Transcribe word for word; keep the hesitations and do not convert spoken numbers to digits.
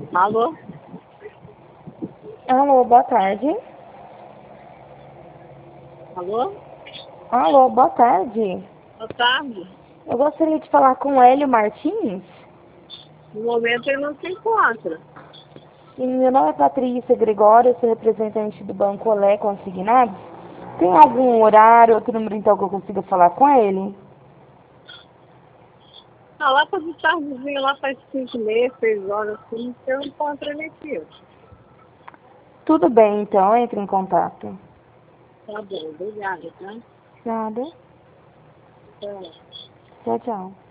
Alô? Alô, boa tarde. Alô? Alô, boa tarde. Boa tarde. Eu gostaria de falar com o Hélio Martins. No momento ele não se encontra. E meu nome é Patrícia Gregório, eu sou representante do Banco Olé Consignados. Tem algum horário, outro número então que eu consiga falar com ele? Ah, lá para de tardezinho, lá faz cinco meses, seis horas, assim, que eu encontro ele aqui. Tudo bem, então, entre em contato. Tá bom, obrigada, tá? Nada. Tchau. Tchau, tchau.